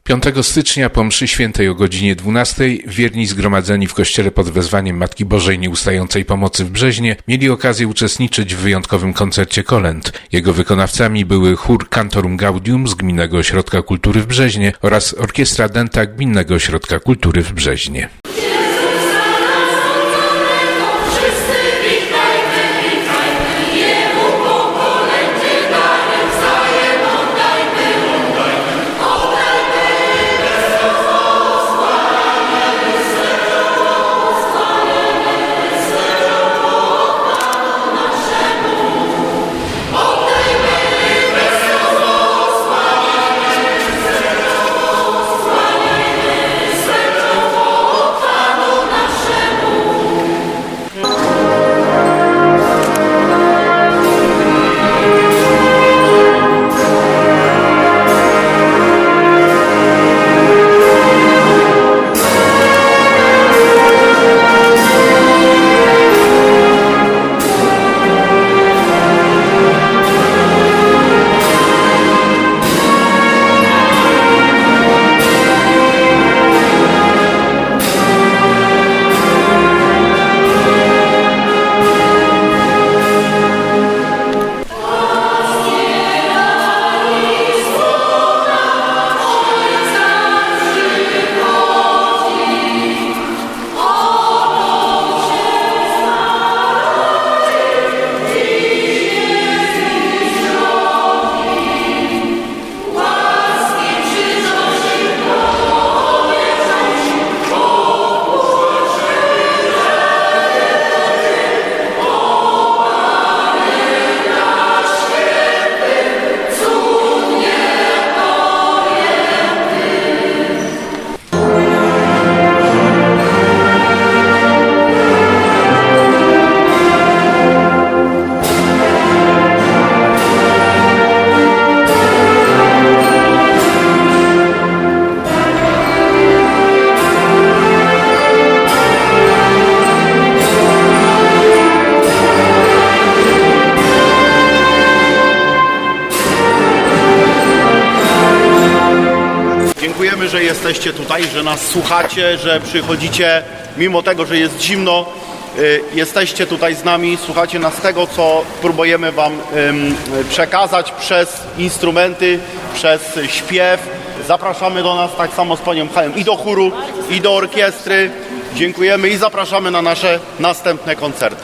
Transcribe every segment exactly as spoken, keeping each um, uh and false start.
piątego stycznia po mszy świętej o godzinie dwunastej wierni zgromadzeni w kościele pod wezwaniem Matki Bożej Nieustającej Pomocy w Brzeźnie mieli okazję uczestniczyć w wyjątkowym koncercie kolęd. Jego wykonawcami były chór Cantorum Gaudium z Gminnego Ośrodka Kultury w Brzeźnie oraz Orkiestra Denta Gminnego Ośrodka Kultury w Brzeźnie. Dziękujemy, że jesteście tutaj, że nas słuchacie, że przychodzicie, mimo tego, że jest zimno, jesteście tutaj z nami, słuchacie nas tego, co próbujemy wam przekazać przez instrumenty, przez śpiew. Zapraszamy do nas tak samo z panią Hają i do chóru, i do orkiestry. Dziękujemy i zapraszamy na nasze następne koncerty.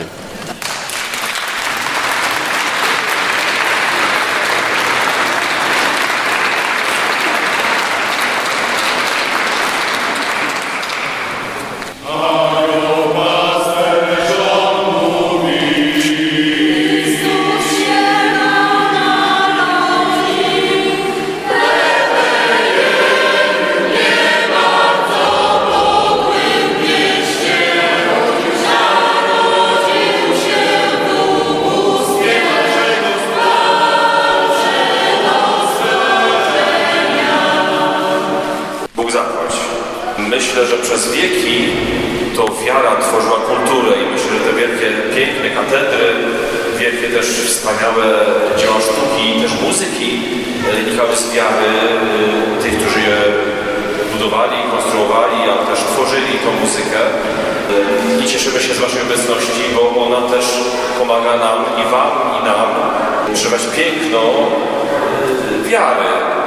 Myślę, że przez wieki to wiara tworzyła kulturę i myślę, że te wielkie, piękne katedry, wielkie też wspaniałe dzieła sztuki i też muzyki wynikały z wiary tych, którzy je budowali, konstruowali, ale też tworzyli tą muzykę. I cieszymy się z waszej obecności, bo ona też pomaga nam i wam, i nam przeżywać piękno wiary.